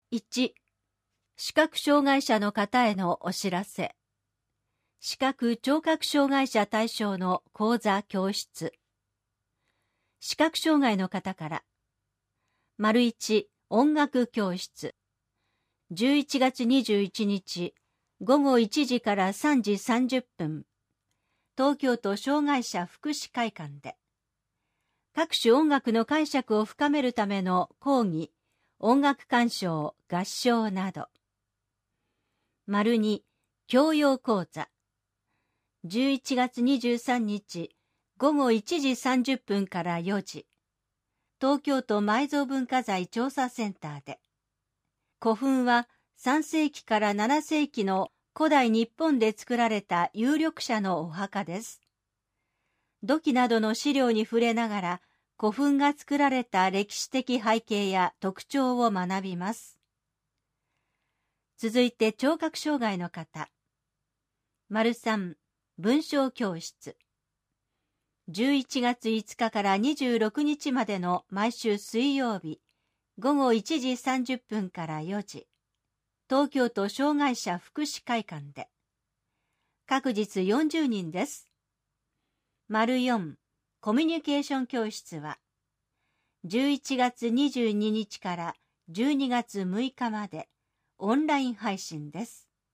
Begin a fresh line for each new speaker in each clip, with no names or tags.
1、視覚障害者の方へのお知らせ。視覚聴覚障害者対象の講座教室。視覚障害の方から。1、音楽教室。11月21日、午後1時から3時30分。東京都障害者福祉会館で。各種音楽の解釈を深めるための講義、音楽鑑賞、合唱など。2、教養講座。11月23日、午後1時30分から4時。東京都埋蔵文化財調査センターで。古墳は3世紀から7世紀の古代日本で作られた有力者のお墓です。土器などの資料に触れながら、古墳が作られた歴史的背景や特徴を学びます。続いて聴覚障害の方。3、文章教室。11月5日から26日までの毎週水曜日、午後1時30分から4時。東京都障害者福祉会館で。各日40人です。4、コミュニケーション教室は、11月22日から12月6日までオンライン配信です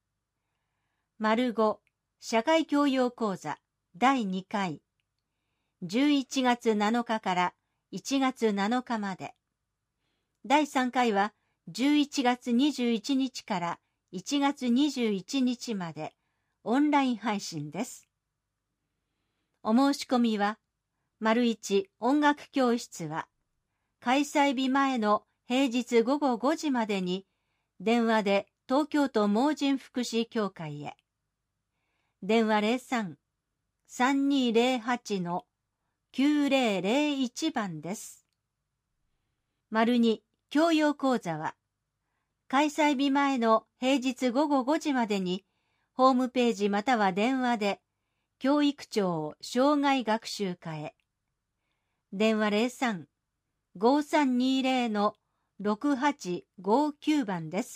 。5、社会教養講座第2回、11月7日から1月7日まで。第3回は11月21日から1月21日までオンライン配信です。お申し込みは、1、音楽教室は、開催日前の平日午後5時までに、電話で東京都盲人福祉協会へ。電話03-3208-9001番です。2、教養講座は、開催日前の平日午後5時までに、ホームページまたは電話で、教育庁障害学習課へ。電話03-5320-6859番です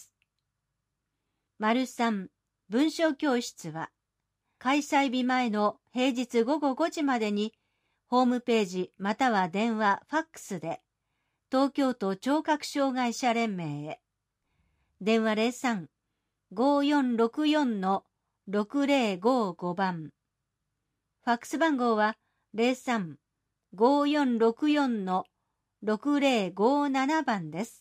。3、文章教室は、開催日前の平日午後5時までに、ホームページまたは電話、ファックスで、東京都聴覚障害者連盟へ。電話03-5464-6055番。ファックス番号は03-5464-6057番です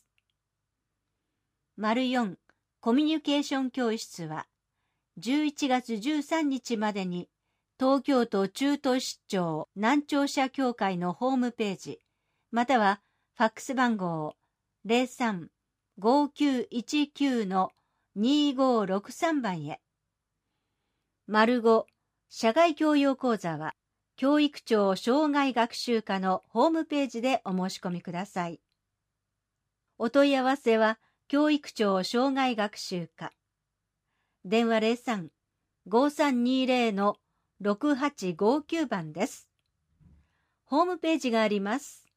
。4、コミュニケーション教室は、11月13日までに、東京都中途失調難聴者協会のホームページ、またはファックス番号03-5919-2563番へ。5、社外教養講座は、教育庁障害学習課のホームページでお申し込みください。お問い合わせは、教育庁障害学習課。電話03-5320-6859番です。ホームページがあります。